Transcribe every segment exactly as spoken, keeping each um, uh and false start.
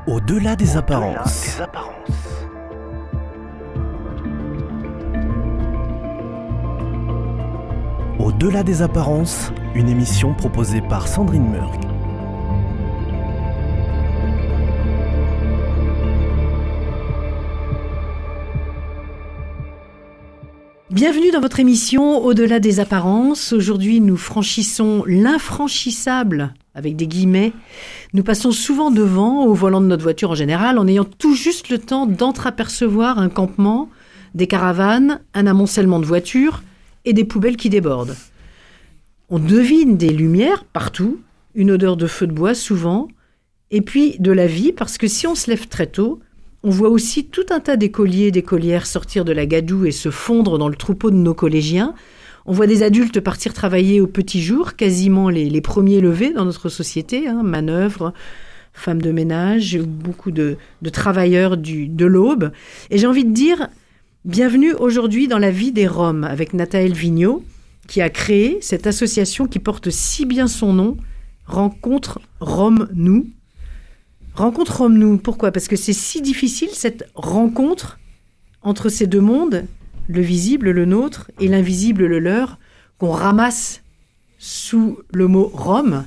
Au-delà des apparences. Au-delà des apparences. Au-delà des apparences, une émission proposée par Sandrine Murg. Bienvenue dans votre émission Au-delà des apparences. Aujourd'hui, nous franchissons l'infranchissable, avec des guillemets. Nous passons souvent devant, au volant de notre voiture en général, en ayant tout juste le temps d'entreapercevoir un campement, des caravanes, un amoncellement de voitures et des poubelles qui débordent. On devine des lumières partout, une odeur de feu de bois souvent, et puis de la vie, parce que si on se lève très tôt, on voit aussi tout un tas d'écoliers et d'écolières sortir de la gadoue et se fondre dans le troupeau de nos collégiens. On voit des adultes partir travailler au petit jour, quasiment les, les premiers levés dans notre société, hein, manœuvres, femmes de ménage, beaucoup de, de travailleurs du, de l'aube. Et j'ai envie de dire, bienvenue aujourd'hui dans la vie des Roms, avec Nathaël Vigneault, qui a créé cette association qui porte si bien son nom, Rencontre Rome-Nous. Rencontre Rome-Nous, pourquoi ? Parce que c'est si difficile, cette rencontre entre ces deux mondes, le visible, le nôtre, et l'invisible, le leur, qu'on ramasse sous le mot Rome.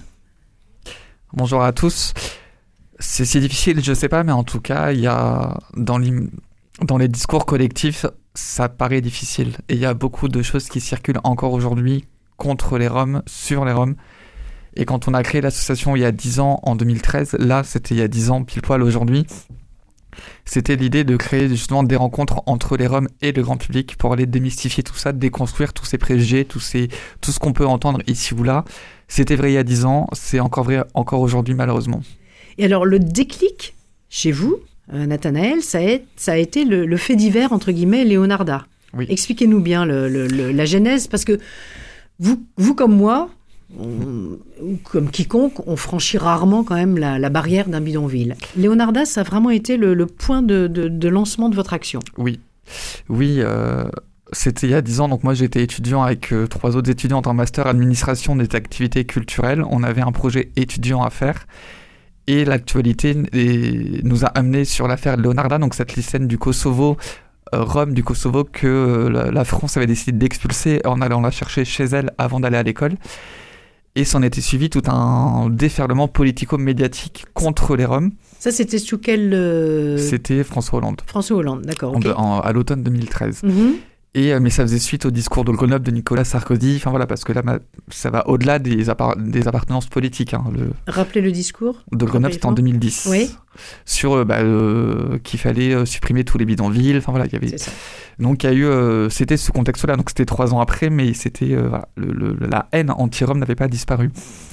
Bonjour à tous. C'est si difficile, je ne sais pas, mais en tout cas, il y a dans, dans les discours collectifs, ça paraît difficile. Et il y a beaucoup de choses qui circulent encore aujourd'hui contre les Roms, sur les Roms. Et quand on a créé l'association il y a dix ans, en deux mille treize, là, c'était il y a dix ans, pile poil aujourd'hui, c'était l'idée de créer justement des rencontres entre les Roms et le grand public pour aller démystifier tout ça, déconstruire tous ces préjugés, tous ces, tout ce qu'on peut entendre ici ou là. C'était vrai il y a dix ans, c'est encore vrai encore aujourd'hui, malheureusement. Et alors, le déclic, chez vous, euh, Nathanaël, ça a, ça a été le, le fait divers, entre guillemets, Leonarda. Oui. Expliquez-nous bien le, le, le, la genèse, parce que vous, vous comme moi, On, ou comme quiconque, on franchit rarement quand même la, la barrière d'un bidonville. Leonarda, ça a vraiment été le, le point de, de, de lancement de votre action. Oui, oui euh, c'était il y a dix ans. Donc moi, j'étais étudiant avec euh, trois autres étudiantes en master administration des activités culturelles. On avait un projet étudiant à faire. Et l'actualité nous a amenés sur l'affaire Leonarda, donc cette lycéenne du Kosovo, euh, Rome du Kosovo, que euh, la, la France avait décidé d'expulser en allant la chercher chez elle avant d'aller à l'école. Et s'en était suivi tout un déferlement politico-médiatique contre les Roms. Ça, c'était sous quel... Euh... C'était François Hollande. François Hollande, d'accord. Okay. En, en, à l'automne deux mille treize. Mm-hmm. Et, mais ça faisait suite au discours de Grenoble de Nicolas Sarkozy. Enfin voilà, parce que là, ça va au-delà des, appart- des appartenances politiques. Hein, le... Rappelez le discours. De Grenoble, c'était en deux mille dix. Oui. Sur bah, euh, qu'il fallait euh, supprimer tous les bidonvilles. Enfin voilà, il y avait. C'est ça. Donc il y a eu, euh, c'était ce contexte-là. Donc c'était trois ans après, mais c'était euh, voilà, le, le, la haine anti-Rome n'avait pas disparu.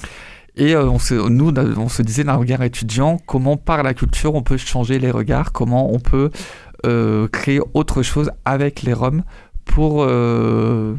Et euh, on se, nous, on se disait d'un regard étudiant, comment par la culture on peut changer les regards, comment on peut euh, créer autre chose avec les Roms pour euh,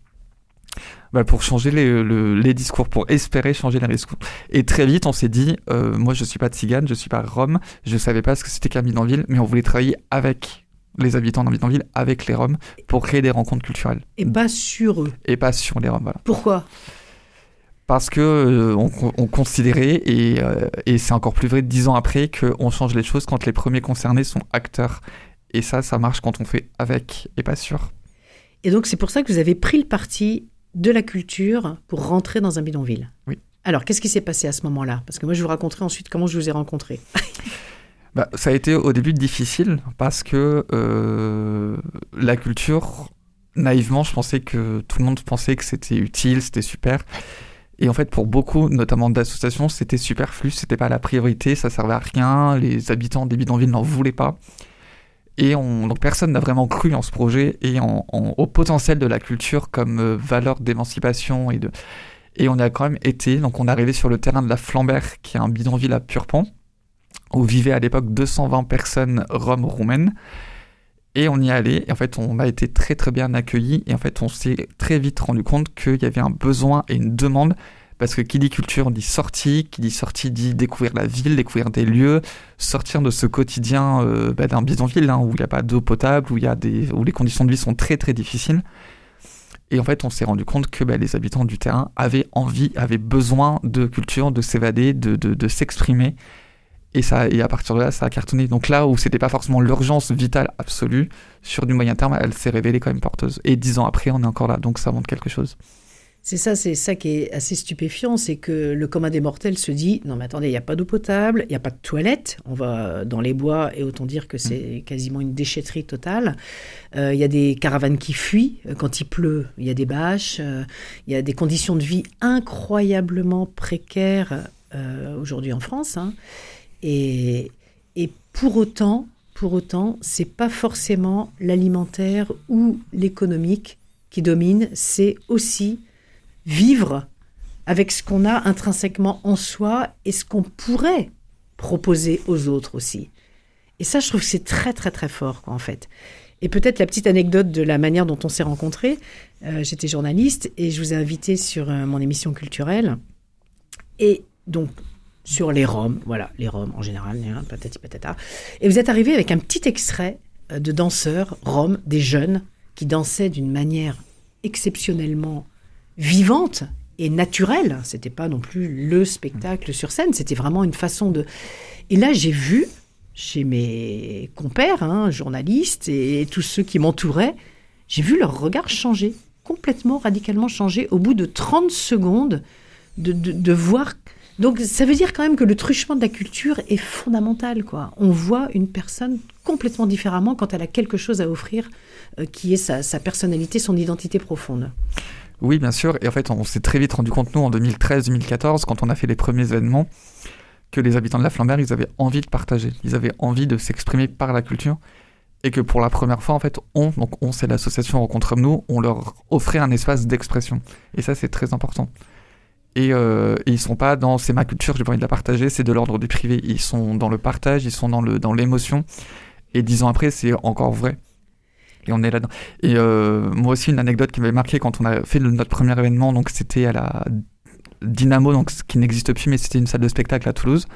bah pour changer les, le, les discours, pour espérer changer les discours. Et très vite, on s'est dit, euh, moi je suis pas tzigane, je suis pas Rome, je savais pas ce que c'était qu'un bidonville, mais on voulait travailler avec les habitants d'un bidonville, avec les Roms, pour créer des rencontres culturelles. Et pas sur eux. Et pas sur les Roms, voilà. Pourquoi ? Parce que euh, on, on considérait, et, euh, et c'est encore plus vrai dix ans après, qu'on change les choses quand les premiers concernés sont acteurs. Et ça, ça marche quand on fait avec et pas sur. Et donc, c'est pour ça que vous avez pris le parti de la culture pour rentrer dans un bidonville. Oui. Alors, qu'est-ce qui s'est passé à ce moment-là ? Parce que moi, je vous raconterai ensuite comment je vous ai rencontré. bah, ça a été au début difficile parce que euh, la culture, naïvement, je pensais que tout le monde pensait que c'était utile, c'était super. Et en fait, pour beaucoup, notamment d'associations, c'était superflu, c'était pas la priorité, ça servait à rien, les habitants des bidonvilles n'en voulaient pas. Et on, donc personne n'a vraiment cru en ce projet et en, en, au potentiel de la culture comme euh, valeur d'émancipation. Et, de, et on a quand même été, donc on est arrivé sur le terrain de la Flambert, qui est un bidonville à Purpan, où vivaient à l'époque deux cent vingt personnes roms roumaines. Et on y est allé, et en fait on a été très très bien accueillis, et en fait on s'est très vite rendu compte qu'il y avait un besoin et une demande. Parce que qui dit culture dit sortie, qui dit sortie dit découvrir la ville, découvrir des lieux, sortir de ce quotidien euh, bah, d'un bidonville hein, où il n'y a pas d'eau potable, où, y a des, où les conditions de vie sont très très difficiles. Et en fait, on s'est rendu compte que bah, les habitants du terrain avaient envie, avaient besoin de culture, de s'évader, de, de, de s'exprimer. Et, ça, et à partir de là, ça a cartonné. Donc là où c'était pas forcément l'urgence vitale absolue, sur du moyen terme, elle s'est révélée quand même porteuse. Et dix ans après, on est encore là. Donc ça montre quelque chose. C'est ça, c'est ça qui est assez stupéfiant, c'est que le commun des mortels se dit « Non mais attendez, il n'y a pas d'eau potable, il n'y a pas de toilette, on va dans les bois et autant dire que c'est quasiment une déchetterie totale. Euh, il y a des caravanes qui fuient, quand il pleut, il y a des bâches, euh, il y a des conditions de vie incroyablement précaires euh, aujourd'hui en France. Hein. Et, et pour autant, pour autant, c'est pas forcément l'alimentaire ou l'économique qui domine, c'est aussi vivre avec ce qu'on a intrinsèquement en soi et ce qu'on pourrait proposer aux autres aussi. Et ça, je trouve que c'est très, très, très fort, quoi, en fait. Et peut-être la petite anecdote de la manière dont on s'est rencontrés. Euh, j'étais journaliste et je vous ai invité sur euh, mon émission culturelle. Et donc, sur les Roms, voilà, les Roms en général, hein, patati patata. Et vous êtes arrivé avec un petit extrait euh, de danseurs roms, des jeunes, qui dansaient d'une manière exceptionnellement vivante et naturelle. C'était pas non plus le spectacle sur scène, c'était vraiment une façon de... Et là, j'ai vu, chez mes compères, hein, journalistes et tous ceux qui m'entouraient, j'ai vu leur regard changer, complètement, radicalement changer, au bout de trente secondes de, de, de voir... Donc, ça veut dire quand même que le truchement de la culture est fondamental, quoi. On voit une personne complètement différemment quand elle a quelque chose à offrir, euh, qui est sa, sa personnalité, son identité profonde. Oui, bien sûr. Et en fait, on s'est très vite rendu compte, nous, en deux mille treize deux mille quatorze, quand on a fait les premiers événements, que les habitants de la Flambert, ils avaient envie de partager. Ils avaient envie de s'exprimer par la culture. Et que pour la première fois, en fait, on, donc on, c'est l'association Rencontre Nous, on leur offrait un espace d'expression. Et ça, c'est très important. Et, euh, et ils ne sont pas dans « c'est ma culture, j'ai pas envie de la partager », c'est de l'ordre du privé. Ils sont dans le partage, ils sont dans, le, dans l'émotion. Et dix ans après, c'est encore vrai. Et on est là-dedans. Et euh, moi aussi, une anecdote qui m'avait marqué quand on a fait le, notre premier événement, donc c'était à la Dynamo, donc, qui n'existe plus, mais c'était une salle de spectacle à Toulouse.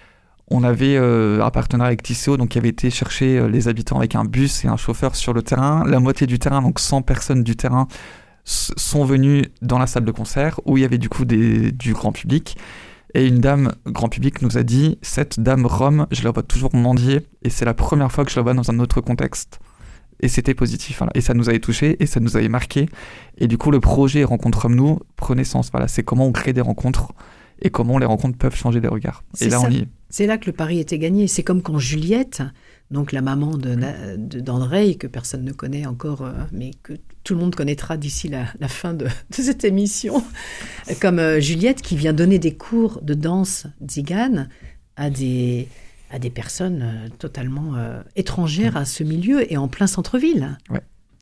On avait euh, un partenariat avec Tissot, donc qui avait été chercher euh, les habitants avec un bus et un chauffeur sur le terrain. La moitié du terrain, donc cent personnes du terrain, s- sont venues dans la salle de concert, où il y avait du coup des, du grand public. Et une dame grand public nous a dit « Cette dame Rome, je la vois toujours mendier, et c'est la première fois que je la vois dans un autre contexte. » Et c'était positif, voilà. Et ça nous avait touchés, et ça nous avait marqué. Et du coup, le projet Rencontre Nous prenait sens. Voilà. C'est comment on crée des rencontres, et comment les rencontres peuvent changer des regards. C'est et là, ça. on y est. C'est là que le pari était gagné. C'est comme quand Juliette, donc la maman de, de, d'André, que personne ne connaît encore, euh, mais que tout le monde connaîtra d'ici la, la fin de, de cette émission, comme euh, Juliette qui vient donner des cours de danse tzigane à des... à des personnes euh, totalement euh, étrangères à ce milieu et en plein centre-ville. Ouais.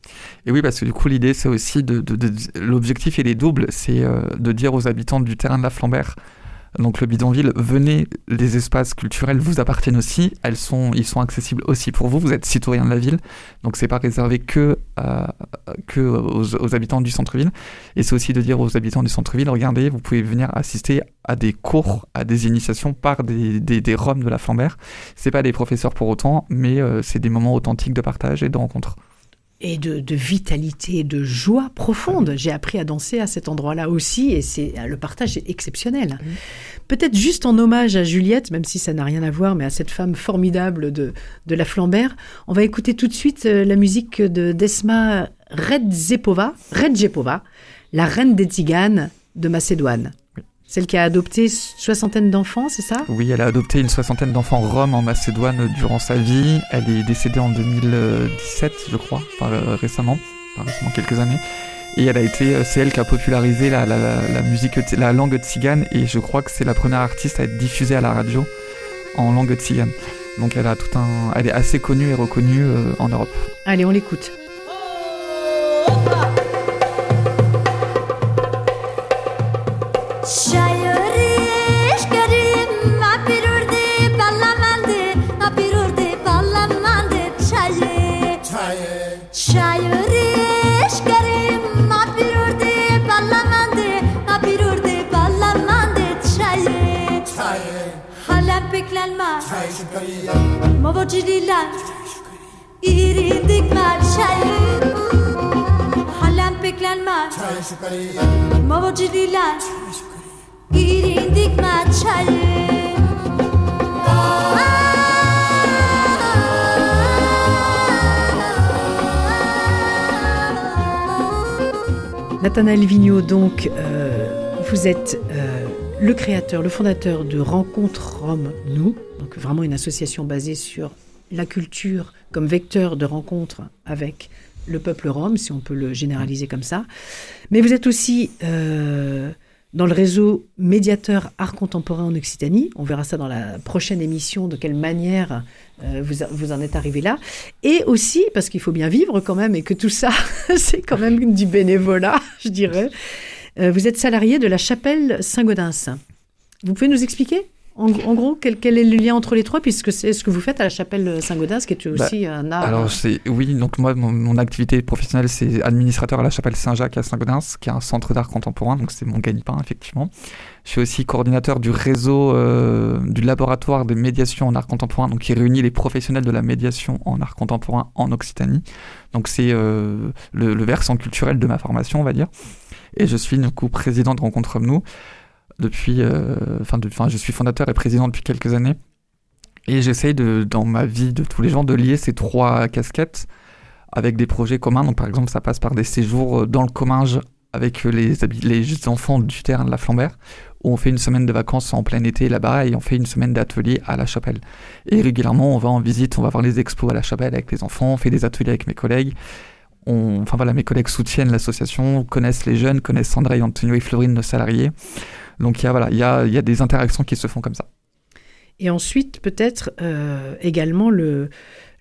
Et oui, parce que du coup, l'idée, c'est aussi de... de, de l'objectif, il est double, c'est euh, de dire aux habitants du terrain de la Flambert, donc le bidonville, venez, les espaces culturels vous appartiennent aussi, elles sont, ils sont accessibles aussi pour vous, vous êtes citoyen de la ville, donc c'est pas réservé que, euh, que aux, aux habitants du centre-ville, et c'est aussi de dire aux habitants du centre-ville, regardez, vous pouvez venir assister à des cours, à des initiations par des, des, des Roms de la Flambert. C'est pas des professeurs pour autant, mais euh, c'est des moments authentiques de partage et de rencontre. Et de, de vitalité, de joie profonde. J'ai appris à danser à cet endroit-là aussi, et c'est, le partage est exceptionnel. Mmh. Peut-être juste en hommage à Juliette, même si ça n'a rien à voir, mais à cette femme formidable de, de la Flambert, on va écouter tout de suite la musique de Desma Redzepova, Redzepova, la reine des tziganes de Macédoine. Oui. Celle qui a adopté soixantaine d'enfants, c'est ça ? Oui, elle a adopté une soixantaine d'enfants roms en Macédoine durant sa vie. Elle est décédée en deux mille dix-sept, je crois, par, euh, récemment, par récemment quelques années. Et elle a été, c'est elle qui a popularisé la, la, la, la musique, la langue tzigane, et je crois que c'est la première artiste à être diffusée à la radio en langue tzigane. Donc elle a tout un, elle est assez connue et reconnue euh, en Europe. Allez, on l'écoute. Mavocililer irindik mer çayı Halem beklenmez Mavocililer irindik mer çayı Nathanaël Vigneault, donc, euh, vous êtes euh, le créateur, le fondateur de Rencontre Rome Nous, donc vraiment une association basée sur la culture comme vecteur de rencontre avec le peuple rom, si on peut le généraliser comme ça. Mais vous êtes aussi euh, dans le réseau médiateur art contemporain en Occitanie. On verra ça dans la prochaine émission, de quelle manière euh, vous, vous en êtes arrivé là. Et aussi, parce qu'il faut bien vivre quand même, et que tout ça, c'est quand même du bénévolat, je dirais. Euh, vous êtes salarié de la chapelle Saint-Gaudens. Vous pouvez nous expliquer En, en gros, quel, quel est le lien entre les trois, puisque c'est ce que vous faites à la chapelle Saint-Gaudens, qui est aussi bah, un art... Alors, c'est, oui, donc moi, mon, mon activité professionnelle, c'est administrateur à la chapelle Saint-Jacques à Saint-Gaudens, qui est un centre d'art contemporain, donc c'est mon gagne-pain, effectivement. Je suis aussi coordinateur du réseau, euh, du laboratoire des médiations en art contemporain, donc qui réunit les professionnels de la médiation en art contemporain en Occitanie. Donc c'est euh, le, le versant culturel de ma formation, on va dire. Et je suis, du coup, président de Rencontre Rome Nous. Depuis, enfin, euh, je suis fondateur et président depuis quelques années, et j'essaye de, dans ma vie de tous les jours, de lier ces trois casquettes avec des projets communs. Donc, par exemple, ça passe par des séjours dans le Comminges avec les, les enfants du terrain de la Flambert, où on fait une semaine de vacances en plein été là-bas, et on fait une semaine d'ateliers à la chapelle. Et régulièrement, on va en visite, on va voir les expos à la chapelle avec les enfants, on fait des ateliers avec mes collègues. On, enfin voilà, mes collègues soutiennent l'association, connaissent les jeunes, connaissent Sandra et Antonio et Florine, nos salariés. Donc il y a, voilà, il y a, il y a des interactions qui se font comme ça. Et ensuite, peut-être euh, également le,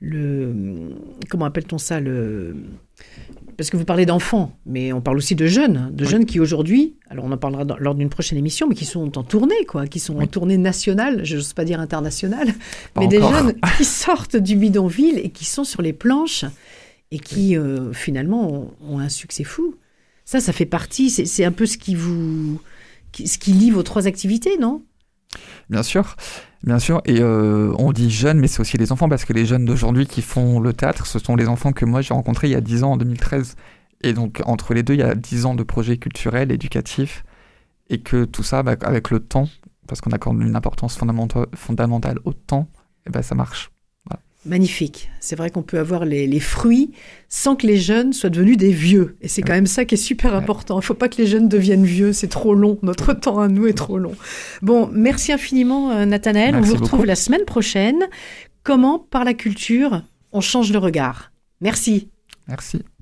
le... Comment appelle-t-on ça le... Parce que vous parlez d'enfants, mais on parle aussi de jeunes, de oui. jeunes qui aujourd'hui, alors on en parlera dans, lors d'une prochaine émission, mais qui sont en tournée, quoi, qui sont oui. en tournée nationale, je n'ose pas dire internationale, pas mais encore. Des jeunes qui sortent du bidonville et qui sont sur les planches et qui, euh, finalement, ont, ont un succès fou. Ça, ça fait partie, c'est, c'est un peu ce qui vous... ce qui lie vos trois activités, non ? Bien sûr, bien sûr. Et euh, on dit jeunes, mais c'est aussi les enfants, parce que les jeunes d'aujourd'hui qui font le théâtre, ce sont les enfants que moi j'ai rencontrés il y a dix ans, en deux mille treize. Et donc, entre les deux, il y a dix ans de projets culturels, éducatifs, et que tout ça, bah, avec le temps, parce qu'on accorde une importance fondamentale, fondamentale au temps, et bah, ça marche. Voilà. Magnifique. C'est vrai qu'on peut avoir les, les fruits sans que les jeunes soient devenus des vieux. Et c'est quand même ça qui est super important. Il ne faut pas que les jeunes deviennent vieux. C'est trop long. Notre temps à nous est trop long. Bon, merci infiniment, Nathanaël. Merci on vous retrouve beaucoup. La semaine prochaine. Comment, par la culture, on change le regard. Merci. Merci.